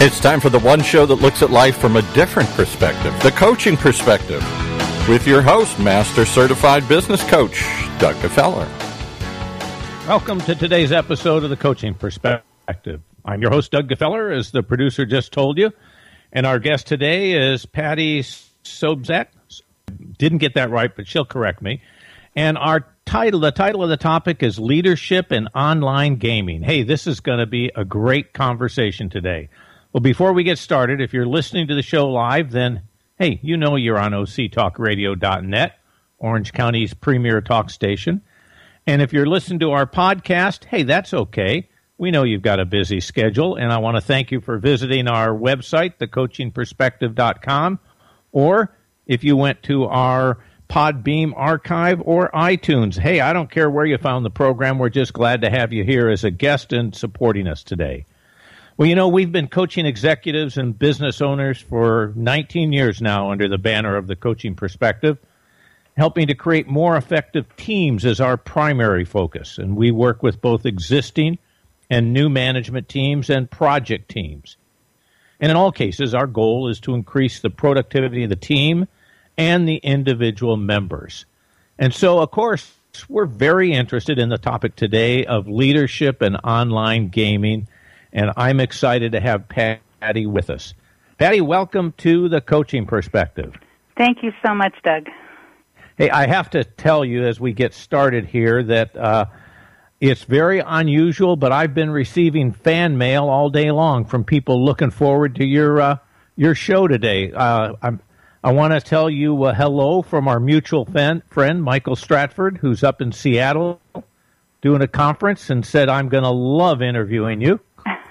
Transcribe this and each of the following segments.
It's time for the one show that looks at life from a different perspective, the coaching perspective, with your host, Master Certified Business Coach, Doug Gefeller. Welcome to today's episode of the Coaching Perspective. I'm your host, Doug Gefeller, as the producer just told you, and our guest today is Patty Sobczak. Didn't get that right, but she'll correct me. And the title of the topic is Leadership in Online Gaming. Hey, this is going to be a great conversation today. Well, before we get started, if you're listening to the show live, then, hey, you know you're on octalkradio.net, Orange County's premier talk station. And if you're listening to our podcast, hey, that's okay. We know you've got a busy schedule, and I want to thank you for visiting our website, thecoachingperspective.com, or if you went to our Podbeam archive or iTunes. Hey, I don't care where you found the program. We're just glad to have you here as a guest and supporting us today. Well, you know, we've been coaching executives and business owners for 19 years now under the banner of the Coaching Perspective, helping to create more effective teams as our primary focus. And we work with both existing and new management teams and project teams. And in all cases, our goal is to increase the productivity of the team and the individual members. And so, of course, we're very interested in the topic today of leadership and online gaming. And I'm excited to have Patty with us. Patty, welcome to the Coaching Perspective. Thank you so much, Doug. Hey, I have to tell you as we get started here that it's very unusual, but I've been receiving fan mail all day long from people looking forward to your show today. I want to tell you hello from our mutual friend, Michael Stratford, who's up in Seattle doing a conference and said, I'm going to love interviewing you.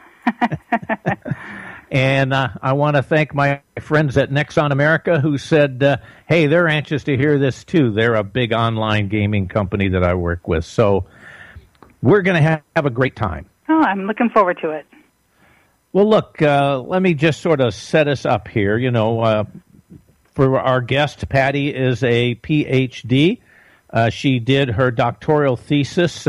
And I want to thank my friends at Nexon America who said, hey, they're anxious to hear this too. They're a big online gaming company that I work with. So we're going to have a great time. Oh, I'm looking forward to it. Well, look, let me just sort of set us up here. You know, for our guest, Patty is a PhD. She did her doctoral thesis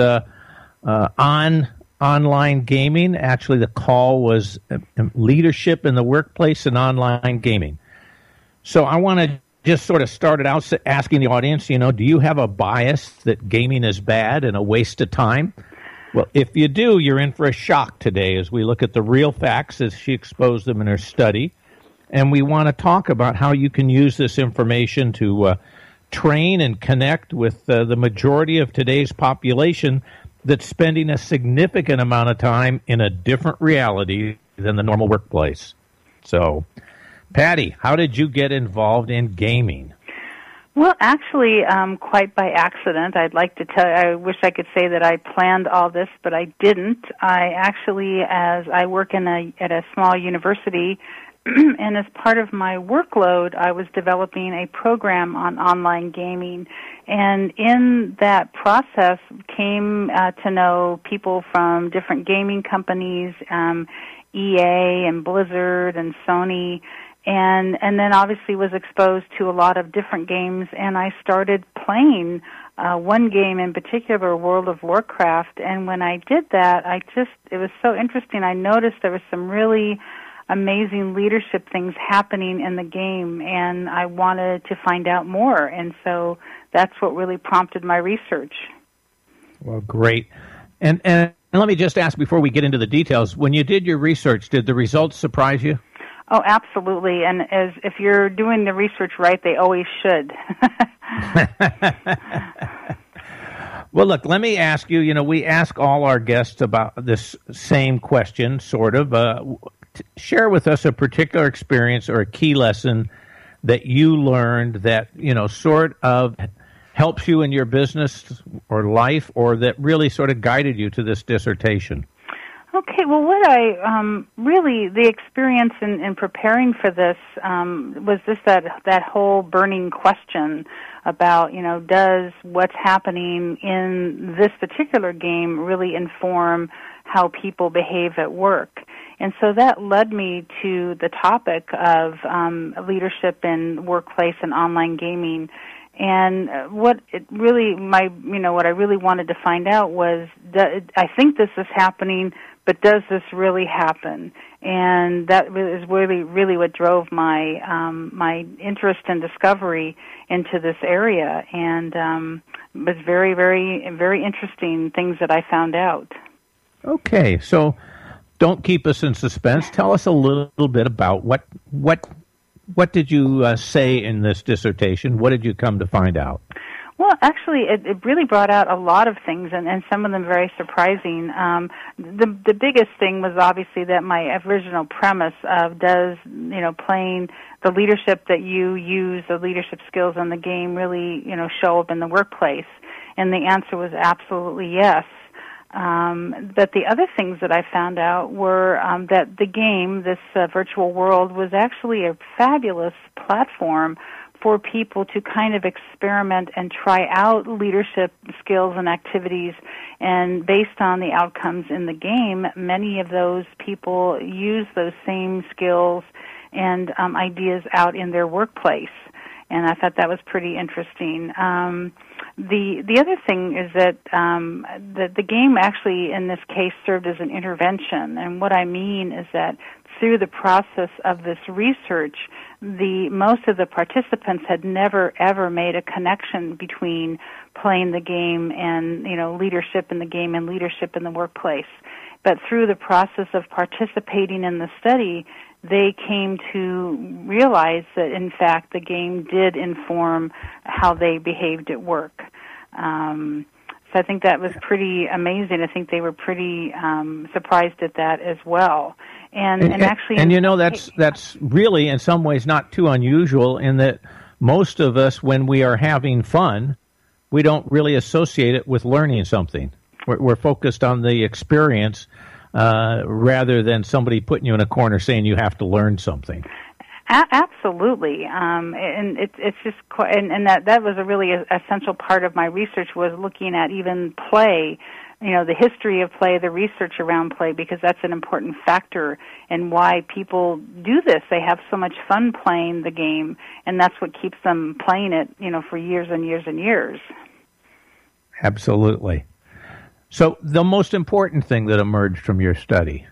on online gaming. Actually, the call was leadership in the workplace and online gaming. So I want to just sort of start it out asking the audience, you know, do you have a bias that gaming is bad and a waste of time? Well, if you do, you're in for a shock today as we look at the real facts as she exposed them in her study. And we want to talk about how you can use this information to train and connect with the majority of today's population that's spending a significant amount of time in a different reality than the normal workplace. So, Patty, how did you get involved in gaming? Well, actually, quite by accident. I'd like to tell you, I wish I could say that I planned all this, but I didn't. I actually, as I work at a small university, and as part of my workload, I was developing a program on online gaming. And in that process, came to know people from different gaming companies, EA and Blizzard and Sony, and then obviously was exposed to a lot of different games. And I started playing one game in particular, World of Warcraft. And when I did that, it was so interesting. I noticed there was some really amazing leadership things happening in the game, and I wanted to find out more, and so that's what really prompted my research. Well, great. And let me just ask before we get into the details, when you did your research, did the results surprise you? Oh, absolutely, and if you're doing the research right, they always should. Well, look, let me ask you, you know, we ask all our guests about this same question, sort of. Share with us a particular experience or a key lesson that you learned that, you know, sort of helps you in your business or life, or that really sort of guided you to this dissertation. Okay, well, what I really, the experience in preparing for this was just that whole burning question about, you know, does what's happening in this particular game really inform how people behave at work? And so that led me to the topic of leadership in workplace and online gaming. And what I really wanted to find out was, I think this is happening, but does this really happen? And that is really what drove my interest and discovery into this area, and was very, very, very interesting things that I found out. Okay, so don't keep us in suspense. Tell us a little bit about what did you say in this dissertation? What did you come to find out? Well, actually, it really brought out a lot of things, and some of them very surprising. The biggest thing was obviously that my original premise of playing the leadership that you use, the leadership skills in the game, really show up in the workplace, and the answer was absolutely yes. But the other things that I found out were that the game, this virtual world, was actually a fabulous platform for people to kind of experiment and try out leadership skills and activities. And based on the outcomes in the game, many of those people use those same skills and ideas out in their workplace. And I thought that was pretty interesting. The other thing is that the game actually, in this case, served as an intervention. And what I mean is that through the process of this research, most of the participants had never ever made a connection between playing the game and leadership in the game and leadership in the workplace. But through the process of participating in the study, they came to realize that, in fact, the game did inform how they behaved at work. So I think that was pretty amazing. I think they were pretty surprised at that as well. And actually, that's really in some ways not too unusual, in that most of us, when we are having fun, we don't really associate it with learning something. We're focused on the experience rather than somebody putting you in a corner saying you have to learn something. Absolutely, and it's just quite, and that was a really essential part of my research, was looking at even play, the history of play, the research around play, because that's an important factor in why people do this. They have so much fun playing the game, and that's what keeps them playing it, for years and years and years. Absolutely. So the most important thing that emerged from your study?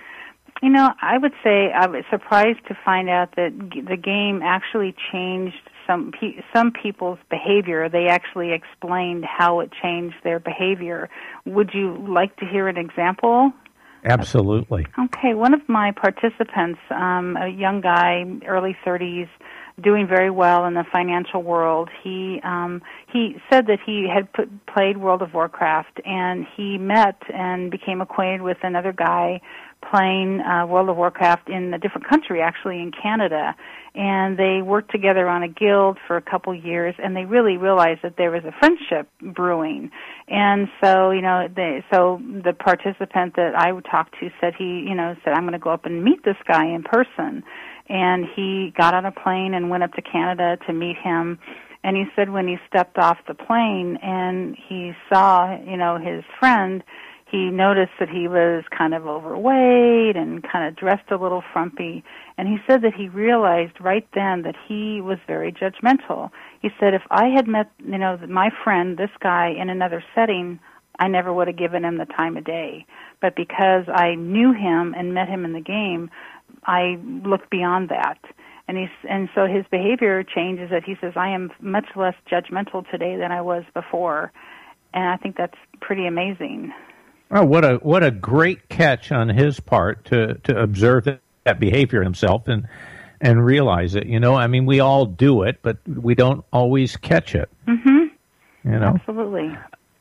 I would say I was surprised to find out that the game actually changed some people's behavior. They actually explained how it changed their behavior. Would you like to hear an example? Absolutely. Okay, one of my participants, a young guy, early 30s, doing very well in the financial world. He said that he had played World of Warcraft, and he met and became acquainted with another guy playing World of Warcraft in a different country, actually in Canada. And they worked together on a guild for a couple years, and they really realized that there was a friendship brewing. And so, the participant that I talked to said said, I'm going to go up and meet this guy in person. And he got on a plane and went up to Canada to meet him. And he said when he stepped off the plane and he saw, his friend, he noticed that he was kind of overweight and kind of dressed a little frumpy. And he said that he realized right then that he was very judgmental. He said, if I had met, my friend, this guy, in another setting, I never would have given him the time of day. But because I knew him and met him in the game, I looked beyond that. And so his behavior changes that he says, I am much less judgmental today than I was before. And I think that's pretty amazing. Oh, what a great catch on his part to observe that behavior himself and realize it. We all do it, but we don't always catch it. Mm-hmm. Absolutely.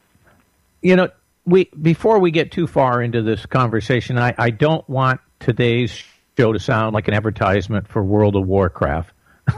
Before we get too far into this conversation, I don't want today's show to sound like an advertisement for World of Warcraft.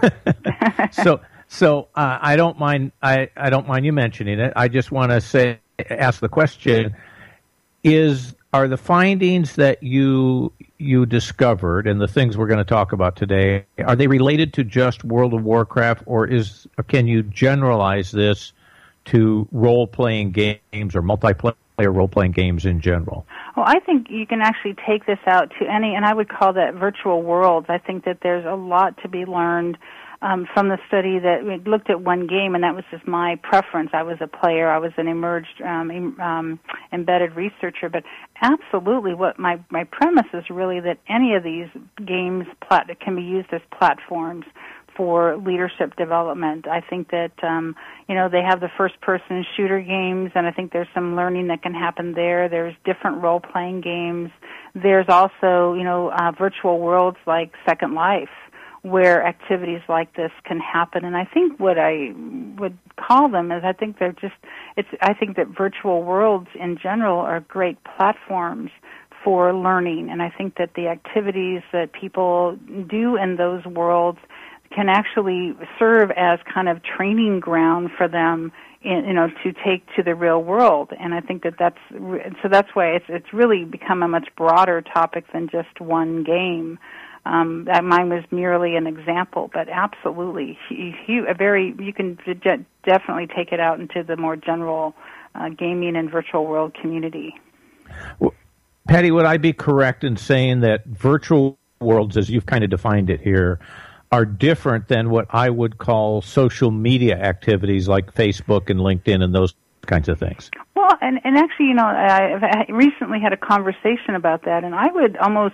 So I don't mind. I don't mind you mentioning it. I just want to ask the question: are the findings that you discovered and the things we're going to talk about today, are they related to just World of Warcraft, or can you generalize this to role-playing games or multiplayer role-playing games in general? Well, I think you can actually take this out to any, and I would call that virtual worlds. I think that there's a lot to be learned from the study that we looked at one game, and that was just my preference. I was a player. I was an emerged embedded researcher. But absolutely, what my premise is really that any of these games can be used as platforms for leadership development. I think that, they have the first-person shooter games, and I think there's some learning that can happen there. There's different role-playing games. There's also, virtual worlds like Second Life, where activities like this can happen. And I think what I would call them is I think that virtual worlds in general are great platforms for learning. And I think that the activities that people do in those worlds can actually serve as kind of training ground for them, to take to the real world. And I think that's why it's really become a much broader topic than just one game. That mine was merely an example, but absolutely, you can definitely take it out into the more general gaming and virtual world community. Well, Patty, would I be correct in saying that virtual worlds, as you've kind of defined it here, are different than what I would call social media activities like Facebook and LinkedIn and those kinds of things? Well, and actually, I recently had a conversation about that, and I would almost,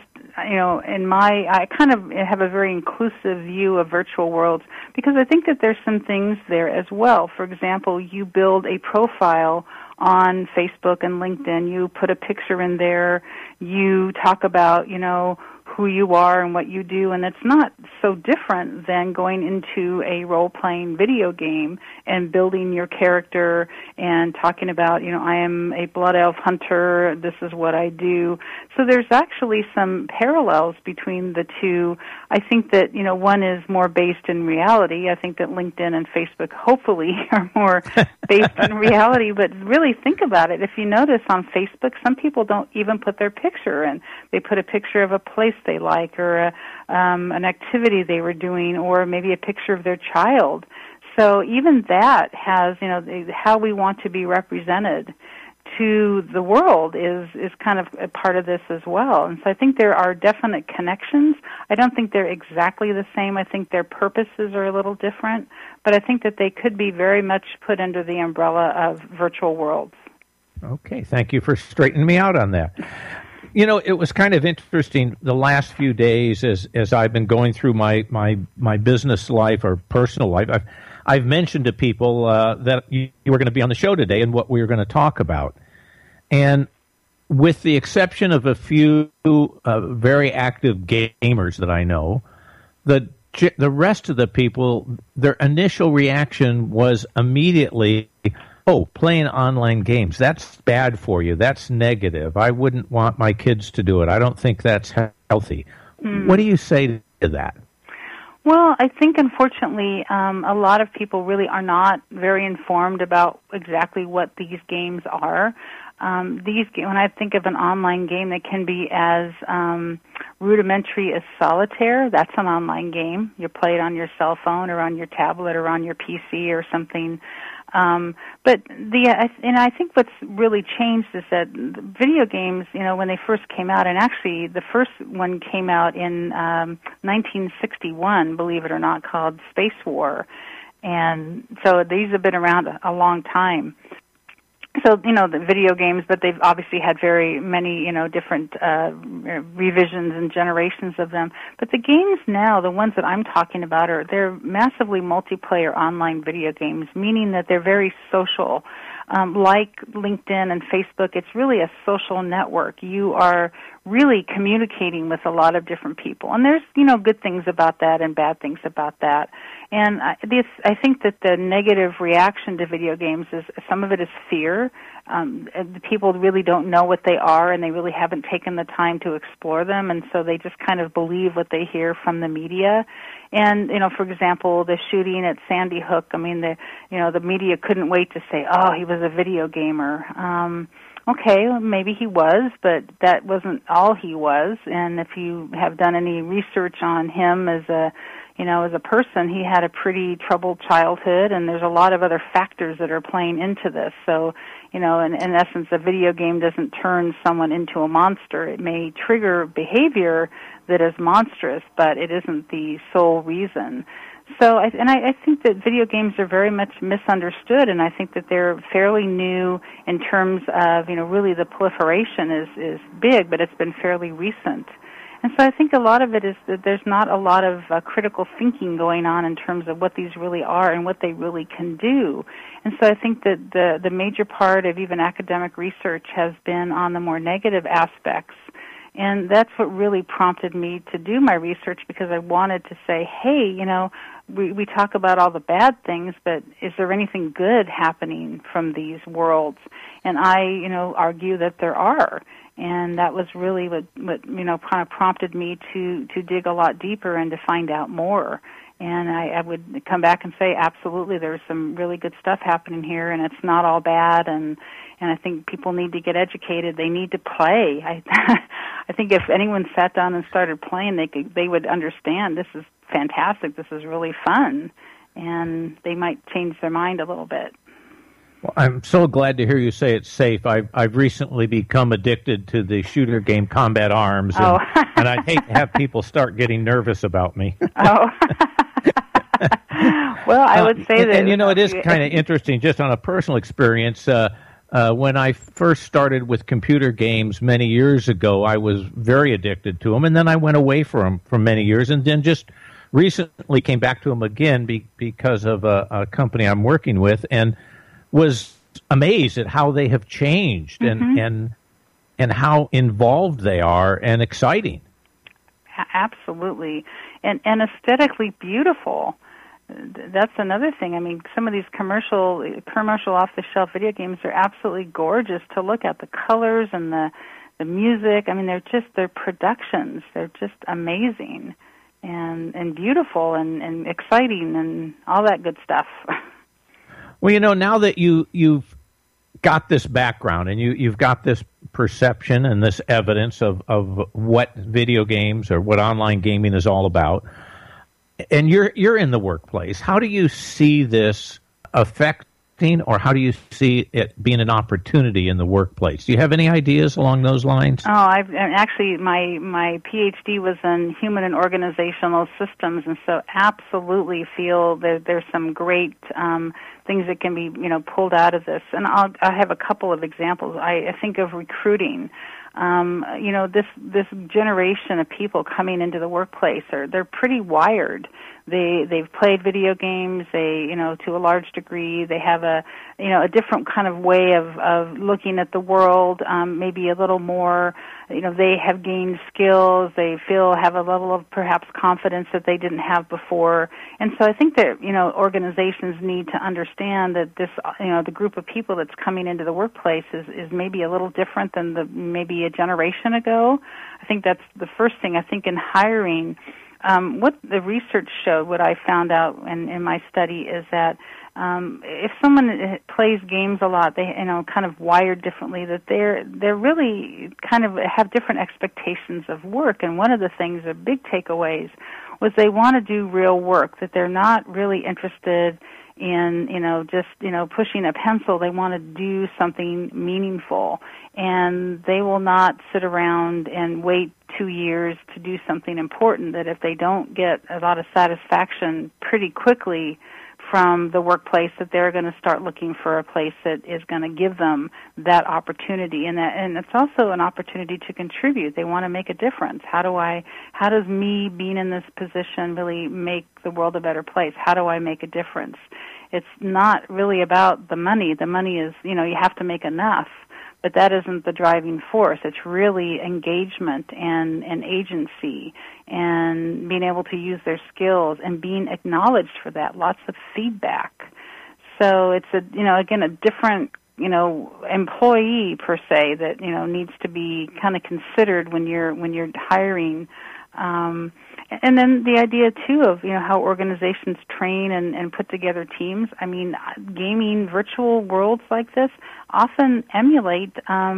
I kind of have a very inclusive view of virtual worlds because I think that there's some things there as well. For example, you build a profile on Facebook and LinkedIn. You put a picture in there. You talk about, who you are and what you do, and it's not so different than going into a role-playing video game and building your character and talking about, I am a blood elf hunter, this is what I do. So there's actually some parallels between the two. I think that, one is more based in reality. I think that LinkedIn and Facebook hopefully are more based in reality, but really think about it. If you notice on Facebook, some people don't even put their picture in. They put a picture of a place they like or an activity they were doing or maybe a picture of their child. So even that has, how we want to be represented to the world is kind of a part of this as well. And so I think there are definite connections. I don't think they're exactly the same. I think their purposes are a little different, but I think that they could be very much put under the umbrella of virtual worlds. Okay, thank you for straightening me out on that. It was kind of interesting the last few days as I've been going through my business life or personal life. I've mentioned to people that you were going to be on the show today and what we were going to talk about. And with the exception of a few very active gamers that I know, the rest of the people, their initial reaction was immediately, playing online games, that's bad for you. That's negative. I wouldn't want my kids to do it. I don't think that's healthy. What do you say to that? Well, I think, unfortunately, a lot of people really are not very informed about exactly what these games are. When I think of an online game that can be as rudimentary as solitaire, that's an online game. You play it on your cell phone or on your tablet or on your PC or something. But I think what's really changed is that video games, when they first came out, and actually the first one came out in 1961, believe it or not, called Space War. And so these have been around a long time. So, the video games, but they've obviously had very many, different revisions and generations of them. But the games now, the ones that I'm talking about, they're massively multiplayer online video games, meaning that they're very social. Like LinkedIn and Facebook, it's really a social network. You are really communicating with a lot of different people. And there's, good things about that and bad things about that. And I think that the negative reaction to video games is, some of it is fear. People really don't know what they are, and they really haven't taken the time to explore them, and so they just kind of believe what they hear from the media. And, for example, the shooting at Sandy Hook, the media couldn't wait to say, he was a video gamer. Okay, well, maybe he was, but that wasn't all he was. And if you have done any research on him as a, as a person, he had a pretty troubled childhood, and there's a lot of other factors that are playing into this. So, in essence, a video game doesn't turn someone into a monster. It may trigger behavior that is monstrous, but it isn't the sole reason. So, I think that video games are very much misunderstood, and I think that they're fairly new in terms of, really the proliferation is big, but it's been fairly recent. And so I think a lot of it is that there's not a lot of critical thinking going on in terms of what these really are and what they really can do. And so I think that the major part of even academic research has been on the more negative aspects. And that's what really prompted me to do my research, because I wanted to say, hey, we talk about all the bad things, but is there anything good happening from these worlds? And I, argue that there are. And that was really what kind of prompted me to dig a lot deeper and to find out more. And I would come back and say, absolutely, there's some really good stuff happening here, and it's not all bad. And I think people need to get educated. They need to play. I think if anyone sat down and started playing, they would understand this is fantastic. This is really fun, and they might change their mind a little bit. Well, I'm so glad to hear you say it's safe. I've recently become addicted to the shooter game Combat Arms, and, and I'd hate to have people start getting nervous about me. Oh. Well, I would say that... And, it is kind of interesting, just on a personal experience. When I first started with computer games many years ago, I was very addicted to them, and then I went away from them for many years, and then just recently came back to them again because of a company I'm working with, and was amazed at how they have changed and how involved they are and exciting. Absolutely. And aesthetically beautiful. That's another thing. I mean, some of these commercial off-the-shelf video games are absolutely gorgeous to look at. The colors and the music. I mean, they're productions. They're just amazing and beautiful and exciting and all that good stuff. Well, now that you've got this background and you've got this perception and this evidence of what video games or what online gaming is all about, and you're in the workplace, how do you see this affecting, or how do you see it being an opportunity in the workplace? Do you have any ideas along those lines? Oh, actually my PhD was in human and organizational systems, and so absolutely feel that there's some great things that can be pulled out of this. And I have a couple of examples. I think of recruiting. This generation of people coming into the workplace they're pretty wired. They've played video games. They, to a large degree, they have a different kind of way of looking at the world. Maybe a little more, they have gained skills. They have a level of perhaps confidence that they didn't have before. And so I think that, organizations need to understand that this, the group of people that's coming into the workplace is maybe a little different than maybe a generation ago. I think that's the first thing. I think in hiring, what the research showed, what I found out in my study, is that if someone plays games a lot, they kind of wired differently, that they're really kind of have different expectations of work. And one of the things, the big takeaways, was they want to do real work, that they're not really interested in just pushing a pencil. They want to do something meaningful, and they will not sit around and wait 2 years to do something important. That if they don't get a lot of satisfaction pretty quickly from the workplace, that they're going to start looking for a place that is going to give them that opportunity, and it's also an opportunity to contribute. They want to make a difference. How does me being in this position really make the world a better place? How do I make a difference? It's not really about the money. The money is, you have to make enough, but that isn't the driving force. It's really engagement and agency and being able to use their skills and being acknowledged for that. Lots of feedback. So it's a different, employee per se that, needs to be kind of considered when you're hiring. And then the idea, too, of, how organizations train and put together teams. I mean, gaming virtual worlds like this often emulate,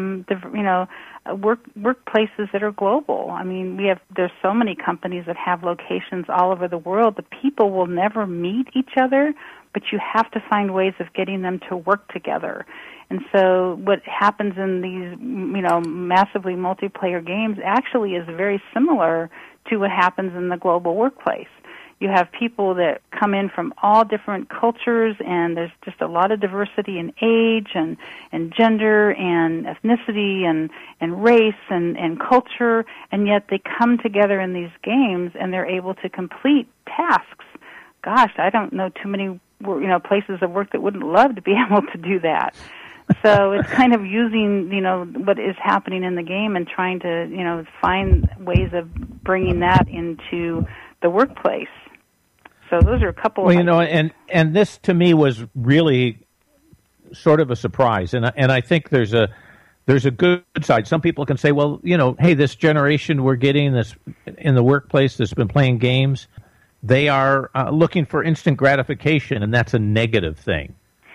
workplaces that are global. I mean, there's so many companies that have locations all over the world. The people will never meet each other, but you have to find ways of getting them to work together. And so what happens in these, massively multiplayer games actually is very similar to what happens in the global workplace. You have people that come in from all different cultures, and there's just a lot of diversity in age and gender and ethnicity and race and culture, and yet they come together in these games and they're able to complete tasks. Gosh, I don't know too many places of work that wouldn't love to be able to do that. So it's kind of using, what is happening in the game and trying to, find ways of bringing that into the workplace. So those are a couple of ideas. And this to me was really sort of a surprise. And I think there's a good side. Some people can say, well, hey, this generation we're getting this in the workplace that's been playing games, they are looking for instant gratification, and that's a negative thing.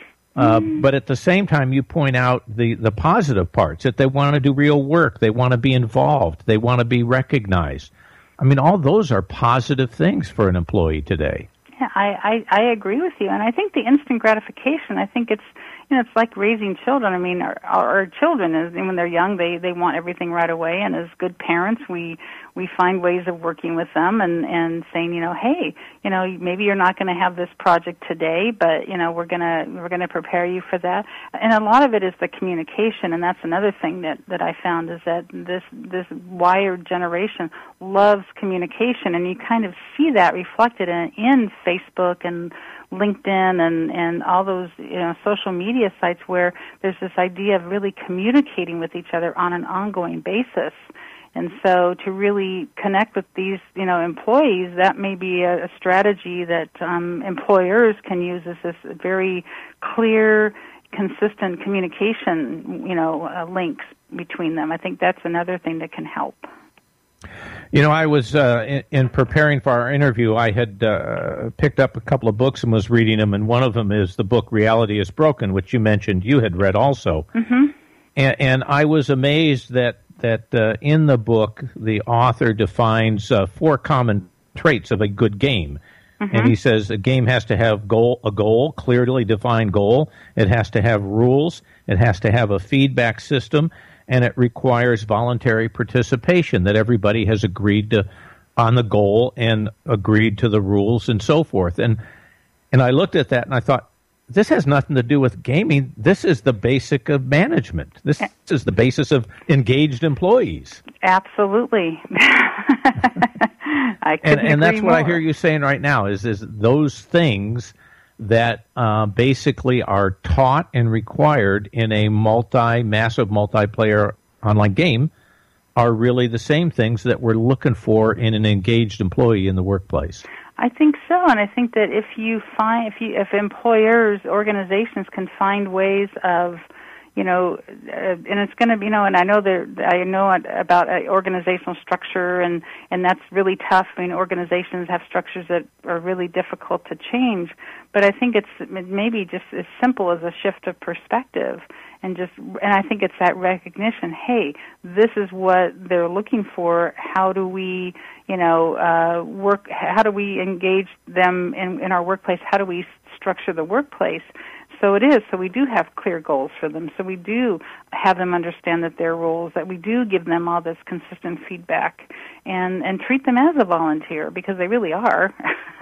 But at the same time, you point out the positive parts, that they want to do real work, they want to be involved, they want to be recognized. I mean, all those are positive things for an employee today. Yeah, I agree with you. And I think the instant gratification, I think it's like raising children. I mean, our children, when they're young, they want everything right away. And as good parents, we find ways of working with them and saying, hey, maybe you're not going to have this project today, but we're gonna prepare you for that. And a lot of it is the communication, and that's another thing that I found is that this wired generation loves communication, and you kind of see that reflected in Facebook and LinkedIn and all those social media sites where there's this idea of really communicating with each other on an ongoing basis. And so to really connect with these employees, that may be a strategy that employers can use as this very clear, consistent communication links between them. I think that's another thing that can help. I was, in preparing for our interview, I had picked up a couple of books and was reading them, and one of them is the book Reality is Broken, which you mentioned you had read also. Mm-hmm. And I was amazed that in the book, the author defines 4 common traits of a good game. Mm-hmm. And he says a game has to have a goal, clearly defined goal. It has to have rules. It has to have a feedback system. And it requires voluntary participation, that everybody has agreed on the goal and agreed to the rules and so forth. And I looked at that and I thought, this has nothing to do with gaming. This is the basic of management. This is the basis of engaged employees. Absolutely. I couldn't agree and that's more. What I hear you saying right now is those things that basically are taught and required in a massive multiplayer online game are really the same things that we're looking for in an engaged employee in the workplace. I think so, and I think that if employers, organizations can find ways of, and it's going to be, and I know about organizational structure, and that's really tough. I mean, organizations have structures that are really difficult to change, but I think it's maybe just as simple as a shift of perspective, and I think it's that recognition. Hey, this is what they're looking for. How do we, work? How do we engage them in our workplace? How do we structure the workplace? So it is. So we do have clear goals for them. So we do have them understand that their roles, that we do give them all this consistent feedback and treat them as a volunteer, because they really are.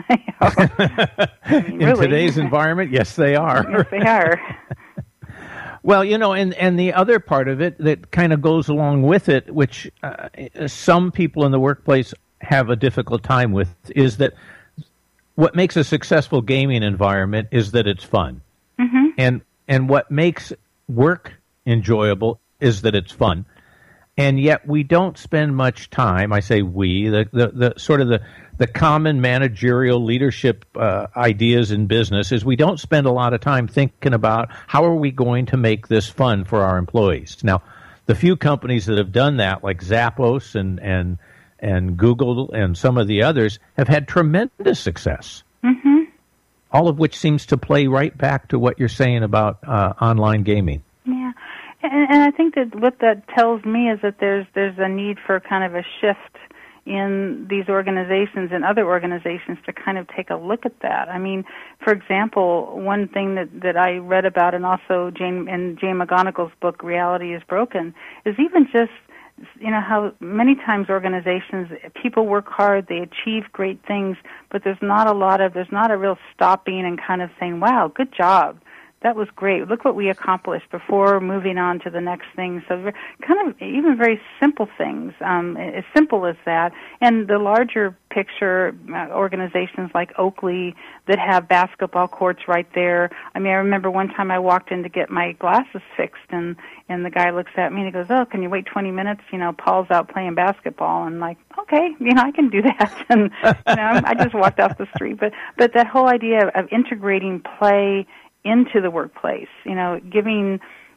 In today's environment, yes, they are. Yes, they are. Well, and the other part of it that kind of goes along with it, which some people in the workplace have a difficult time with, is that what makes a successful gaming environment is that it's fun. Mm-hmm. And what makes work enjoyable is that it's fun. And yet we don't spend much time, I say we, the sort of the common managerial leadership ideas in business is we don't spend a lot of time thinking about how are we going to make this fun for our employees. Now, the few companies that have done that, like Zappos and and Google and some of the others have had tremendous success. Mm-hmm. All of which seems to play right back to what you're saying about online gaming. Yeah, and I think that what that tells me is that there's a need for kind of a shift in these organizations and other organizations to kind of take a look at that. I mean, for example, one thing that I read about, and also Jane McGonigal's book, Reality is Broken, is even just, how many times organizations, people work hard, they achieve great things, but there's not a real stopping and kind of saying, wow, good job. That was great. Look what we accomplished before moving on to the next thing. So kind of even very simple things, as simple as that. And the larger picture organizations like Oakley that have basketball courts right there. I mean, I remember one time I walked in to get my glasses fixed, and the guy looks at me and he goes, oh, can you wait 20 minutes? Paul's out playing basketball. And I'm like, okay, I can do that. And, I just walked off the street. But that whole idea of integrating play into the workplace, giving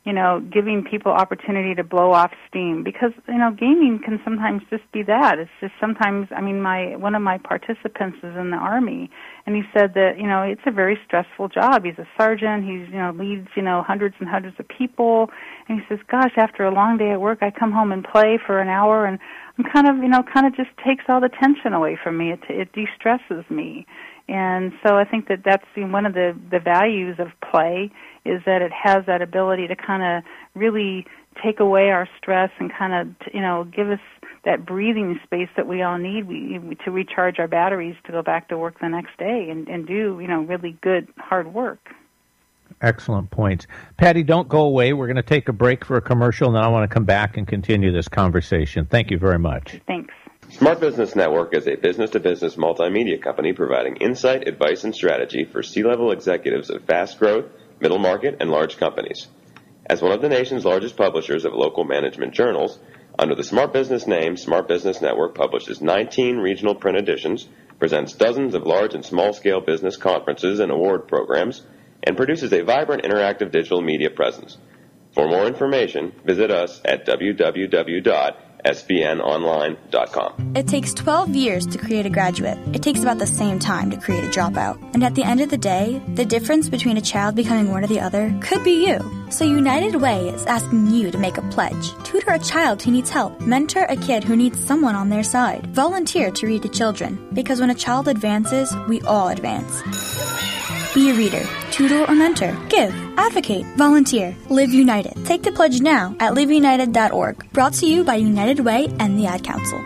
people opportunity to blow off steam, because gaming can sometimes just be that. It's just sometimes. I mean, one of my participants is in the Army, and he said that it's a very stressful job. He's a sergeant. He's leads hundreds and hundreds of people, and he says, "Gosh, after a long day at work, I come home and play for an hour, and I'm kind of just takes all the tension away from me. It de-stresses me." And so I think that's one of the values of play, is that it has that ability to kind of really take away our stress and kind of, give us that breathing space that we all need to recharge our batteries to go back to work the next day and do, really good, hard work. Excellent points. Patty, don't go away. We're going to take a break for a commercial, and then I want to come back and continue this conversation. Thank you very much. Thanks. Smart Business Network is a business-to-business multimedia company providing insight, advice, and strategy for C-level executives of fast-growth, middle market, and large companies. As one of the nation's largest publishers of local management journals, under the Smart Business name, Smart Business Network publishes 19 regional print editions, presents dozens of large and small-scale business conferences and award programs, and produces a vibrant interactive digital media presence. For more information, visit us at www.sbnonline.com. It takes 12 years to create a graduate. It takes about the same time to create a dropout. And at the end of the day, the difference between a child becoming one or the other could be you. So United Way is asking you to make a pledge. Tutor a child who needs help. Mentor a kid who needs someone on their side. Volunteer to read to children. Because when a child advances, we all advance. Be a reader, tutor or mentor, give, advocate, volunteer, live united. Take the pledge now at liveunited.org. Brought to you by United Way and the Ad Council.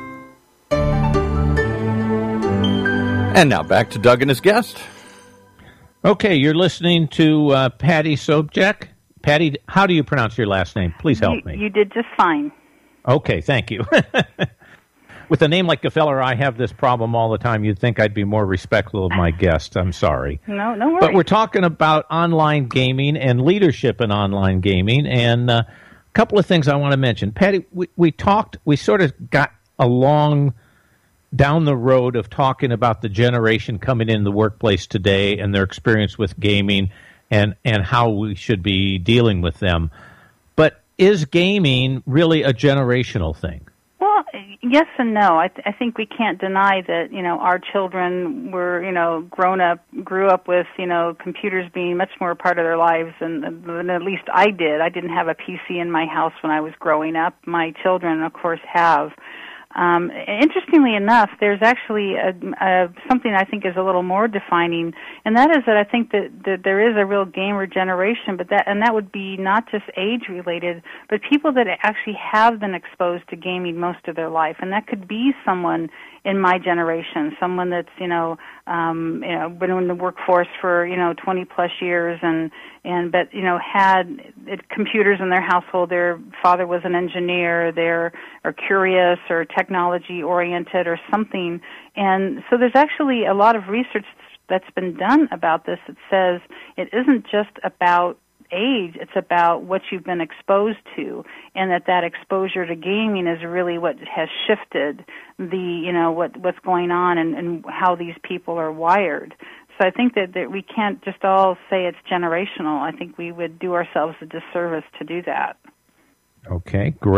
And now back to Doug and his guest. Okay, you're listening to Patty Sobczak. Patty, how do you pronounce your last name? Please help me. You did just fine. Okay, thank you. With a name like Gefeller, I have this problem all the time. You'd think I'd be more respectful of my guests. I'm sorry. No worries. But we're talking about online gaming and leadership in online gaming, and a couple of things I want to mention. Patty, we sort of got along down the road of talking about the generation coming in the workplace today and their experience with gaming and how we should be dealing with them. But is gaming really a generational thing? Well, yes and no. I think we can't deny that, our children were, grew up with, computers being much more a part of their lives than at least I did. I didn't have a PC in my house when I was growing up. My children, of course, have. Interestingly enough, there's actually something I think is a little more defining, and that is that I think that there is a real gamer generation, but that would be not just age-related, but people that actually have been exposed to gaming most of their life, and that could be someone in my generation, someone that's been in the workforce for 20 plus years, but had computers in their household. Their father was an engineer. They're curious or technology oriented or something. And so there's actually a lot of research that's been done about this that says it isn't just about age, it's about what you've been exposed to, and that exposure to gaming is really what has shifted what's going on and how these people are wired. So I think that we can't just all say it's generational. I think we would do ourselves a disservice to do that. Okay, great.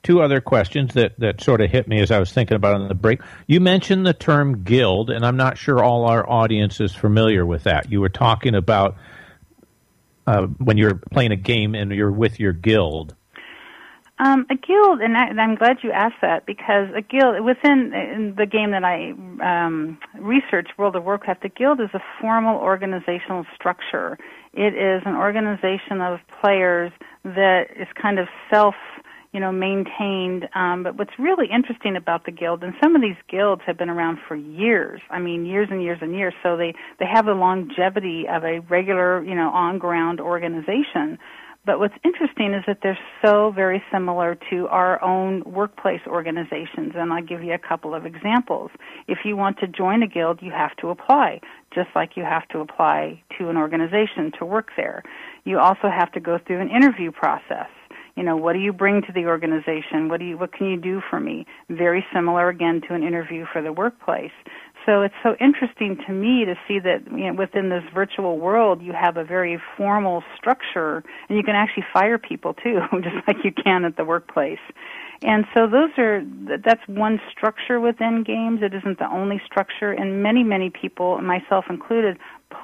two other questions that sort of hit me as I was thinking about it on the break. You mentioned the term guild, and I'm not sure all our audience is familiar with that. You were talking about when you're playing a game and you're with your guild. A guild, and I'm glad you asked that, because a guild, within the game that I researched, World of Warcraft, a guild is a formal organizational structure. It is an organization of players that is kind of maintained. But what's really interesting about the guild, and some of these guilds have been around for years, years and years and years, so they have the longevity of a regular, on-ground organization. But what's interesting is that they're so very similar to our own workplace organizations, and I'll give you a couple of examples. If you want to join a guild, you have to apply, just like you have to apply to an organization to work there. You also have to go through an interview process. What do you bring to the organization? What can you do for me? Very similar, again, to an interview for the workplace. So it's so interesting to me to see that within this virtual world you have a very formal structure, and you can actually fire people too, just like you can at the workplace. And so that's one structure within games. It isn't the only structure, and many people, myself included,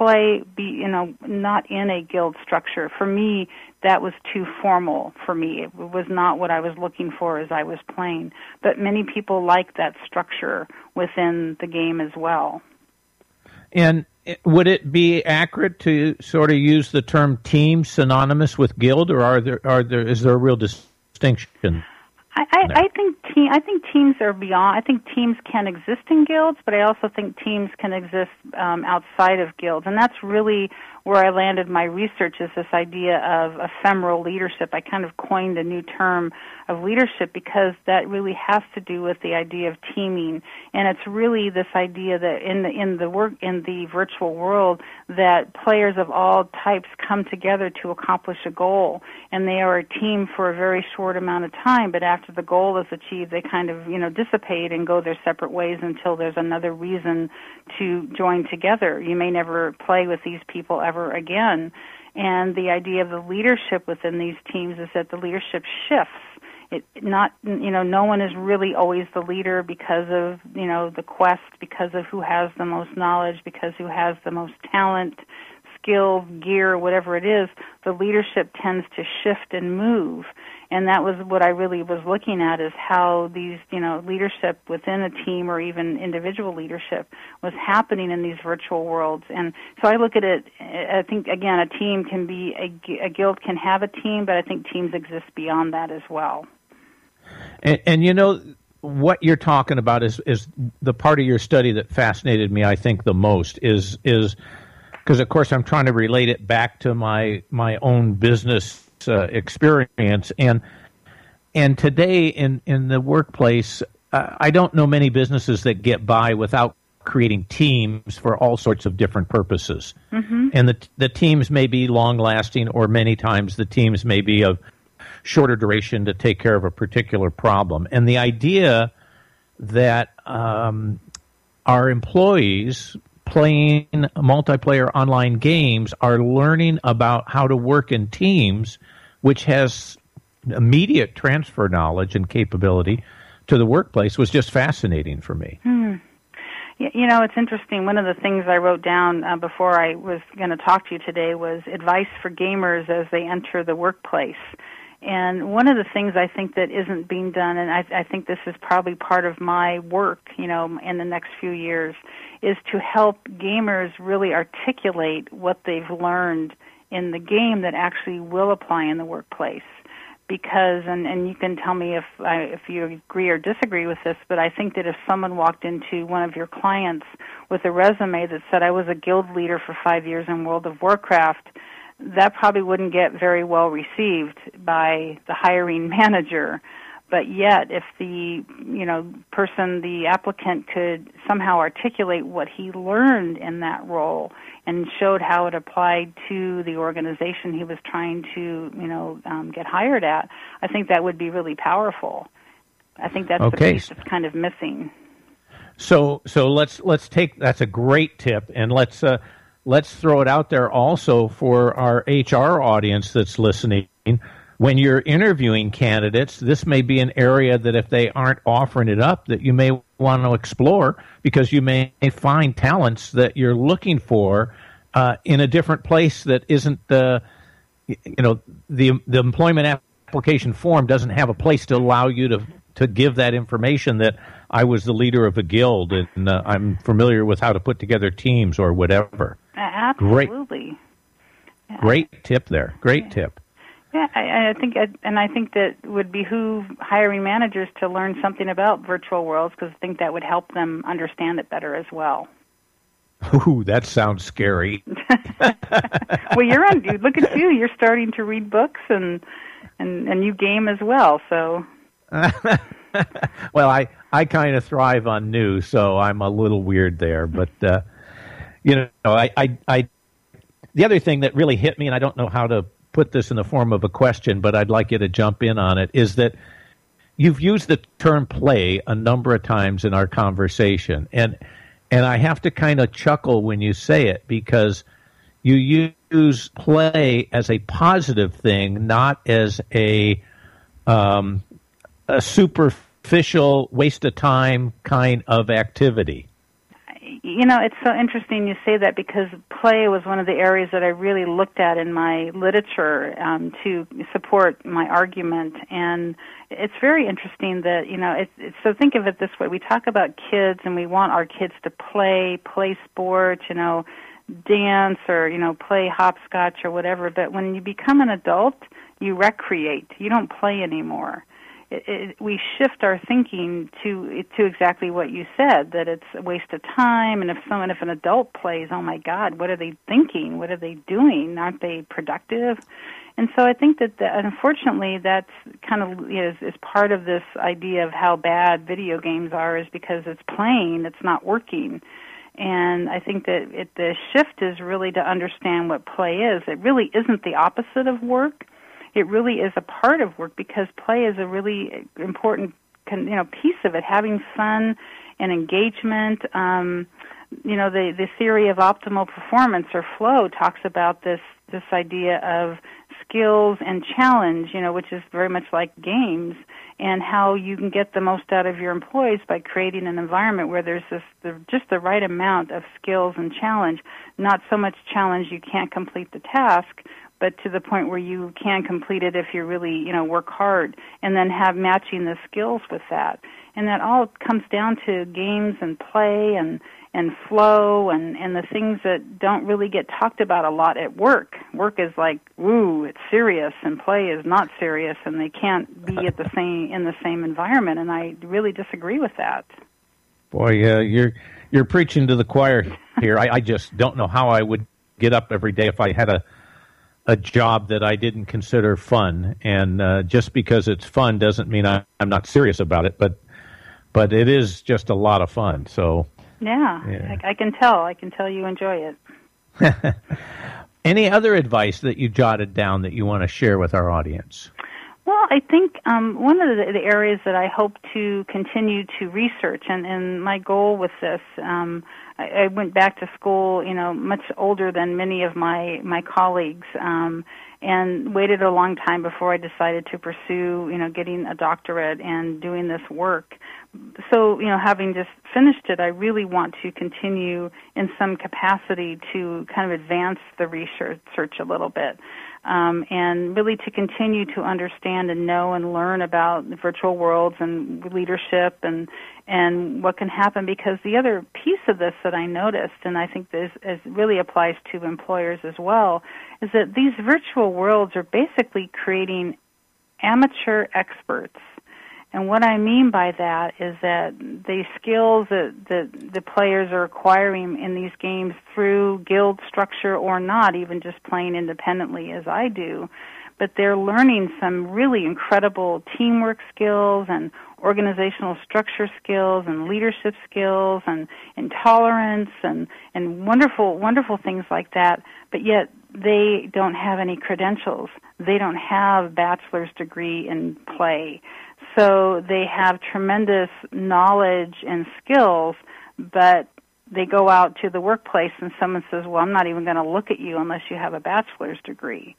not in a guild structure. For me, that was too formal for me. It was not what I was looking for as I was playing. But many people like that structure within the game as well. And would it be accurate to sort of use the term team synonymous with guild, or is there a real distinction? I think teams are beyond. I think teams can exist in guilds, but I also think teams can exist outside of guilds, and that's really where I landed my research, is this idea of ephemeral leadership. I kind of coined a new term of leadership because that really has to do with the idea of teaming, and it's really this idea that in the virtual world that players of all types come together to accomplish a goal, and they are a team for a very short amount of time, but after the goal is achieved, they kind of dissipate and go their separate ways until there's another reason to join together. You may never play with these people ever again. And the idea of the leadership within these teams is that the leadership shifts. No one is really always the leader because of, the quest, because of who has the most knowledge, because who has the most talent, skill, gear, whatever it is. The leadership tends to shift and move. And that was what I really was looking at, is how these, leadership within a team or even individual leadership was happening in these virtual worlds. And so I look at it, I think, again, a team can be, a guild can have a team, but I think teams exist beyond that as well. And what you're talking about is the part of your study that fascinated me, I think, the most is because, of course, I'm trying to relate it back to my own business experience, and today in the workplace, I don't know many businesses that get by without creating teams for all sorts of different purposes. Mm-hmm. And the teams may be long lasting, or many times the teams may be of shorter duration to take care of a particular problem. And the idea that our employees playing multiplayer online games are learning about how to work in teams, which has immediate transfer knowledge and capability to the workplace, was just fascinating for me. It's interesting. One of the things I wrote down before I was going to talk to you today was advice for gamers as they enter the workplace. And one of the things I think that isn't being done, and I think this is probably part of my work, in the next few years, is to help gamers really articulate what they've learned in the game that actually will apply in the workplace. Because, and you can tell me if you agree or disagree with this, but I think that if someone walked into one of your clients with a resume that said, I was a guild leader for 5 years in World of Warcraft, that probably wouldn't get very well received by the hiring manager. But yet, if the the applicant could somehow articulate what he learned in that role and showed how it applied to the organization he was trying to get hired at, I think that would be really powerful. I think that's the piece that's kind of missing. So let's take, that's a great tip, and let's throw it out there also for our HR audience that's listening. when you're interviewing candidates, this may be an area that if they aren't offering it up, that you may want to explore, because you may find talents that you're looking for in a different place that isn't the employment application form doesn't have a place to allow you to give that information that I was the leader of a guild and I'm familiar with how to put together teams or whatever. Absolutely. Great tip there. Great tip. Yeah, I think that would behoove hiring managers to learn something about virtual worlds, because I think that would help them understand it better as well. Ooh, that sounds scary. Well, look at you. You're starting to read books and you game as well. So. Well, I kind of thrive on new, so I'm a little weird there. But I the other thing that really hit me, and I don't know how to put this in the form of a question, but I'd like you to jump in on it, is that you've used the term play a number of times in our conversation, and I have to kind of chuckle when you say it, because you use play as a positive thing, not as a superficial waste of time kind of activity. It's so interesting you say that, because play was one of the areas that I really looked at in my literature to support my argument. And it's very interesting that, so think of it this way. We talk about kids and we want our kids to play sports, dance or, play hopscotch or whatever. But when you become an adult, you recreate. You don't play anymore. We shift our thinking to exactly what you said, that it's a waste of time. And if an adult plays, oh my God, what are they thinking? What are they doing? Aren't they productive? And so I think that unfortunately that's kind of is part of this idea of how bad video games are, is because it's playing, it's not working. And I think that the shift is really to understand what play is. It really isn't the opposite of work. It really is a part of work, because play is a really important piece of it. Having fun and engagement. The theory of optimal performance, or flow, talks about this idea of skills and challenge, which is very much like games, and how you can get the most out of your employees by creating an environment where there's just the right amount of skills and challenge. Not so much challenge you can't complete the task, but to the point where you can complete it if you really, work hard, and then have matching the skills with that. And that all comes down to games and play and flow and the things that don't really get talked about a lot at work. Work is like, ooh, it's serious, and play is not serious, and they can't be in the same environment. And I really disagree with that. Boy, you're preaching to the choir here. I just don't know how I would get up every day if I had a job that I didn't consider fun, and just because it's fun doesn't mean I'm not serious about it, but it is just a lot of fun. So yeah. I can tell you enjoy it. Any other advice that you jotted down that you want to share with our audience? Well, I think one of the areas that I hope to continue to research, and my goal with this, I went back to school, much older than many of my colleagues, and waited a long time before I decided to pursue, getting a doctorate and doing this work. So, having just finished it, I really want to continue in some capacity to kind of advance the research a little bit. And really to continue to understand and know and learn about virtual worlds and leadership and what can happen. Because the other piece of this that I noticed, and I think this really applies to employers as well, is that these virtual worlds are basically creating amateur experts. And what I mean by that is that the skills that the players are acquiring in these games through guild structure or not, even just playing independently as I do, but they're learning some really incredible teamwork skills and organizational structure skills and leadership skills and tolerance and wonderful, wonderful things like that, but yet they don't have any credentials. They don't have a bachelor's degree in play. So they have tremendous knowledge and skills, but they go out to the workplace and someone says, well, I'm not even going to look at you unless you have a bachelor's degree.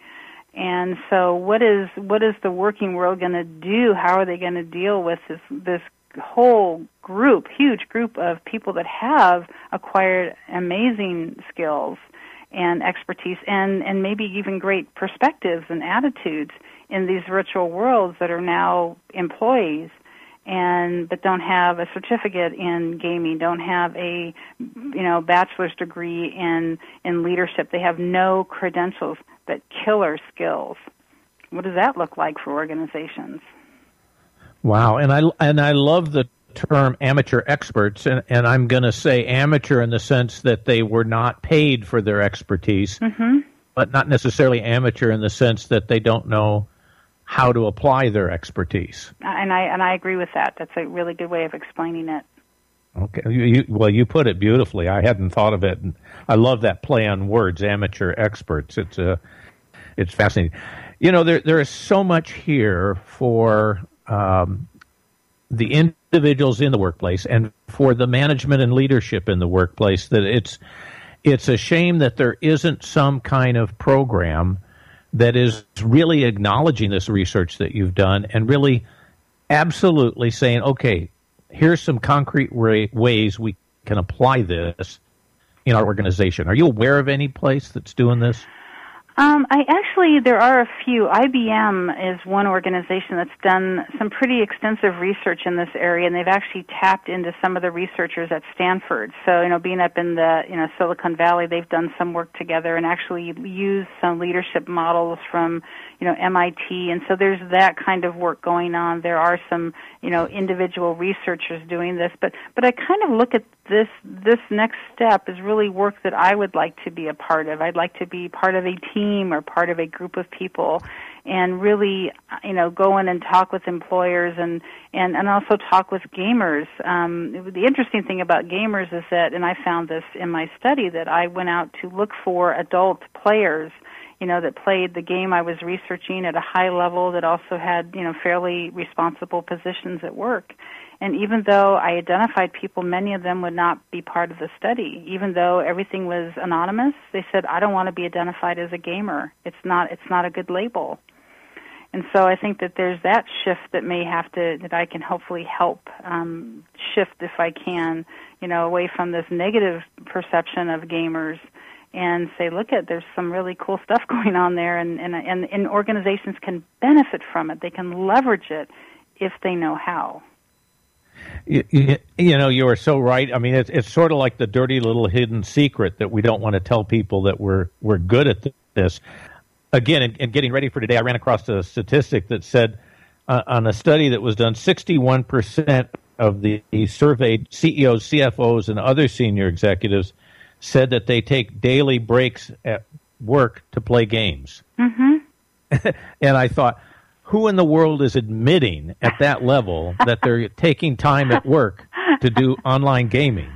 And so what is the working world going to do? How are they going to deal with this whole group, huge group of people that have acquired amazing skills and expertise and maybe even great perspectives and attitudes in these virtual worlds that are now employees but don't have a certificate in gaming, don't have a bachelor's degree in leadership. They have no credentials, but killer skills. What does that look like for organizations? Wow, and I love the term amateur experts, and I'm going to say amateur in the sense that they were not paid for their expertise, but not necessarily amateur in the sense that they don't know how to apply their expertise. And I agree with that. That's a really good way of explaining it. Okay, you put it beautifully. I hadn't thought of it, and I love that play on words, amateur experts. It's fascinating. There is so much here for the individuals in the workplace and for the management and leadership in the workplace that it's a shame that there isn't some kind of program that is really acknowledging this research that you've done and really absolutely saying, okay, here's some concrete ways we can apply this in our organization. Are you aware of any place that's doing this? There are a few. IBM is one organization that's done some pretty extensive research in this area, and they've actually tapped into some of the researchers at Stanford. So, being up in the, Silicon Valley, they've done some work together and actually used some leadership models from, MIT. And so there's that kind of work going on. There are some, individual researchers doing this. But I kind of look at this next step is really work that I would like to be a part of. I'd like to be part of a team or part of a group of people and really, go in and talk with employers and also talk with gamers. The interesting thing about gamers is that, and I found this in my study, that I went out to look for adult players, that played the game I was researching at a high level, that also had, fairly responsible positions at work. And even though I identified people, many of them would not be part of the study. Even though everything was anonymous, they said, I don't want to be identified as a gamer. It's not a good label. And so I think that there's that shift that I can hopefully help shift if I can, away from this negative perception of gamers and say, there's some really cool stuff going on there, and organizations can benefit from it. They can leverage it if they know how. You are so right. I mean, it's sort of like the dirty little hidden secret that we don't want to tell people that we're good at this. Again, in getting ready for today, I ran across a statistic that said on a study that was done, 61% of the surveyed CEOs, CFOs, and other senior executives said that they take daily breaks at work to play games. Mm-hmm. And I thought, who in the world is admitting at that level that they're taking time at work to do online gaming?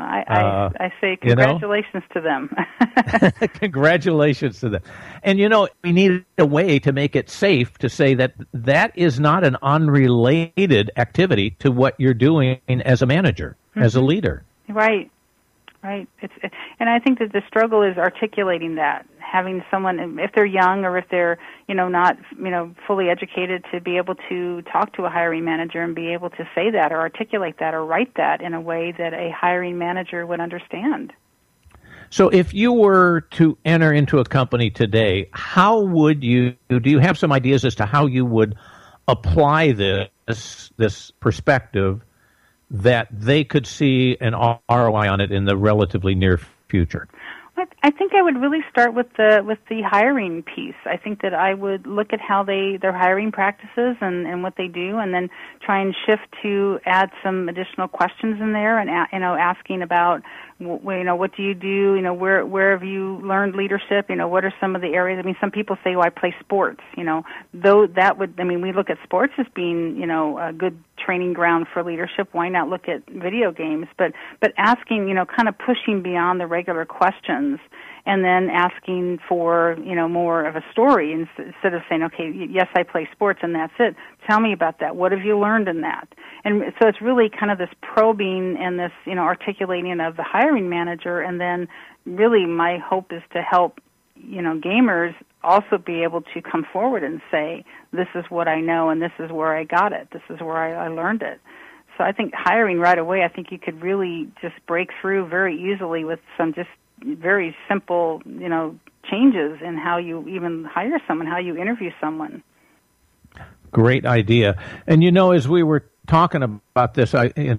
I say congratulations to them. Congratulations to them. And, we need a way to make it safe to say that is not an unrelated activity to what you're doing as a manager, as a leader. Right. And I think that the struggle is articulating that, having someone, if they're young or if they're, not, fully educated, to be able to talk to a hiring manager and be able to say that or articulate that or write that in a way that a hiring manager would understand. So if you were to enter into a company today, how would do you have some ideas as to how you would apply this perspective that they could see an ROI on it in the relatively near future? I think I would really start with the hiring piece. I think that I would look at how their hiring practices and what they do, and then try and shift to add some additional questions in there, and asking about what do you do? Where have you learned leadership? What are some of the areas? I mean, some people say, I play sports. Though that would, we look at sports as being, a good training ground for leadership. Why not look at video games? But asking, kind of pushing beyond the regular questions, and then asking for, more of a story instead of saying, okay, yes, I play sports and that's it. Tell me about that. What have you learned in that? And so it's really kind of this probing and this, articulating of the hiring manager, and then really my hope is to help gamers also be able to come forward and say, this is what I know and this is where I got it. This is where I learned it. So I think hiring right away, I think you could really just break through very easily with some just very simple, changes in how you even hire someone, how you interview someone. Great idea. And as we were talking about this,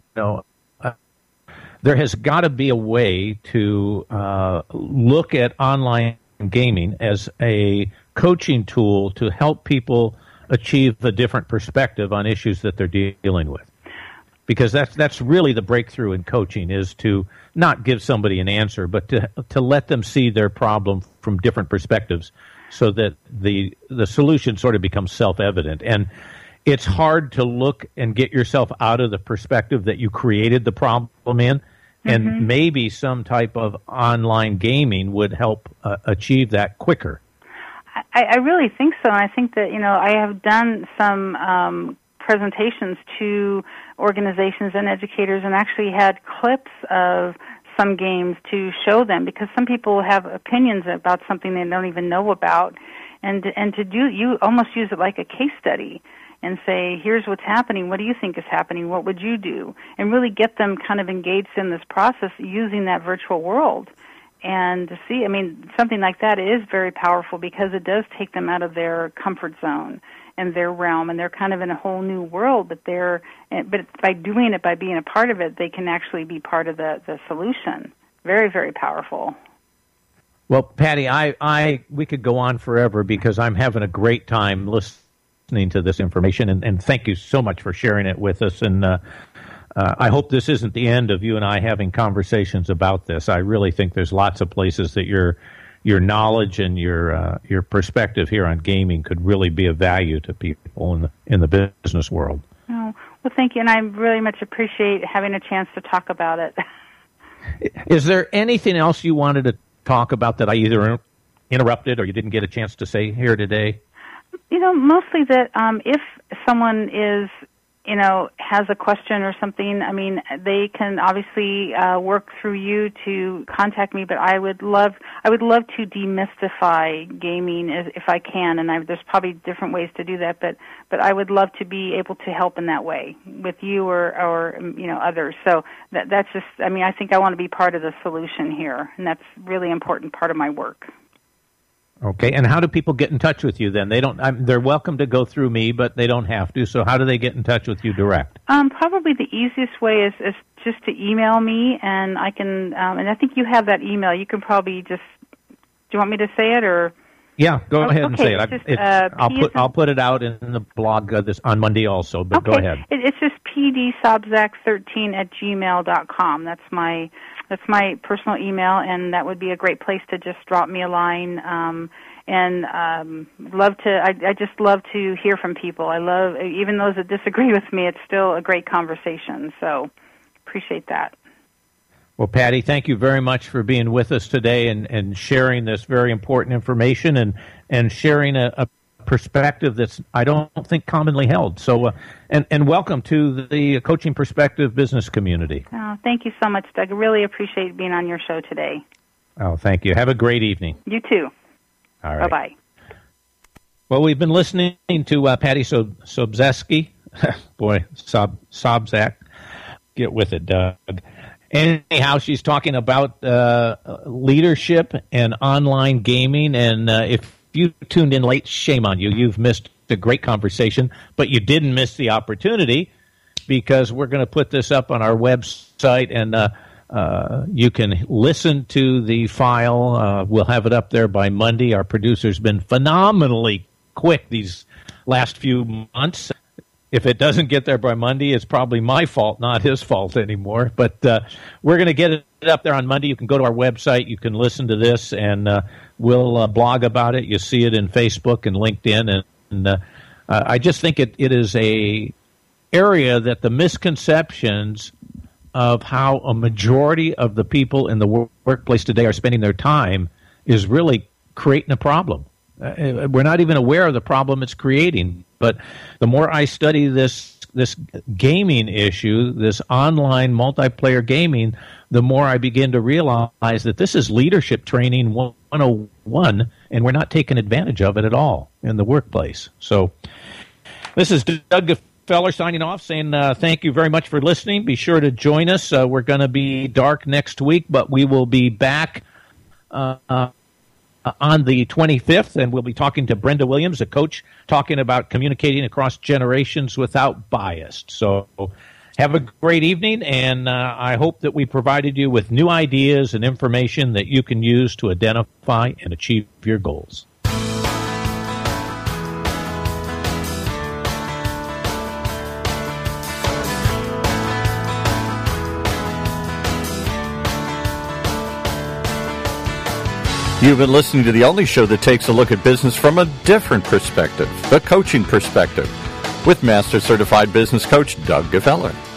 there has got to be a way to look at online gaming as a coaching tool to help people achieve a different perspective on issues that they're dealing with. Because that's really the breakthrough in coaching, is to not give somebody an answer, but to let them see their problem from different perspectives, so that the solution sort of becomes self-evident. And it's hard to look and get yourself out of the perspective that you created the problem in, and maybe some type of online gaming would help achieve that quicker. I really think so, and I think that, I have done some presentations to organizations and educators and actually had clips of some games to show them, because some people have opinions about something they don't even know about, and you almost use it like a case study and say, here's what's happening, what do you think is happening, what would you do, and really get them kind of engaged in this process using that virtual world. And to see, something like that is very powerful, because it does take them out of their comfort zone and their realm, and they're kind of in a whole new world, but by doing it, by being a part of it, they can actually be part of the solution. Very, very powerful. Well, Patty, we could go on forever, because I'm having a great time listening to this information, and thank you so much for sharing it with us. And I hope this isn't the end of you and I having conversations about this. I really think there's lots of places that your knowledge and your perspective here on gaming could really be of value to people in the business world. Oh, well, thank you, and I really much appreciate having a chance to talk about it. Is there anything else you wanted to talk about that I either interrupted or you didn't get a chance to say here today? Mostly that if someone is, has a question or something, they can obviously work through you to contact me, but I would love to demystify gaming if I can, and there's probably different ways to do that, but I would love to be able to help in that way with you or others. So that's just, I think I want to be part of the solution here, and that's a really important part of my work. Okay, and how do people get in touch with you then? They're welcome to go through me, but they don't have to. So how do they get in touch with you direct? Probably the easiest way is just to email me, and I can. And I think you have that email. You can probably just. Do you want me to say it or? Yeah, go ahead and say it. I'll put it out in the blog on Monday also. But go ahead. It's just pdsobzak13@gmail.com. That's my personal email, and that would be a great place to just drop me a line. I just love to hear from people. I love, even those that disagree with me, it's still a great conversation. So appreciate that. Well, Patty, thank you very much for being with us today and sharing this very important information and sharing a perspective that's, I don't think, commonly held. So, and welcome to the Coaching Perspective business community. Oh, thank you so much, Doug. I really appreciate being on your show today. Oh, thank you. Have a great evening. You too. All right. Bye-bye. Well, we've been listening to Patty Sobzak. Boy, Sobzak. Get with it, Doug. Anyhow, she's talking about leadership and online gaming, and if you tuned in late, shame on you. You've missed a great conversation, but you didn't miss the opportunity, because we're going to put this up on our website, and you can listen to the file. We'll have it up there by Monday. Our producer's been phenomenally quick these last few months. If it doesn't get there by Monday, it's probably my fault, not his fault anymore. But we're going to get it up there on Monday. You can go to our website. You can listen to this, and we'll blog about it. You see it in Facebook and LinkedIn. And I just think it is a area that the misconceptions of how a majority of the people in the workplace today are spending their time is really creating a problem. We're not even aware of the problem it's creating. But the more I study this gaming issue, this online multiplayer gaming, the more I begin to realize that this is leadership training 101, and we're not taking advantage of it at all in the workplace. So this is Doug Gefeller signing off, saying thank you very much for listening. Be sure to join us. We're going to be dark next week, but we will be back on the 25th, and we'll be talking to Brenda Williams, a coach, talking about communicating across generations without bias. So have a great evening, and I hope that we provided you with new ideas and information that you can use to identify and achieve your goals. You've been listening to the only show that takes a look at business from a different perspective, the coaching perspective, with Master Certified Business Coach Doug Gefeller.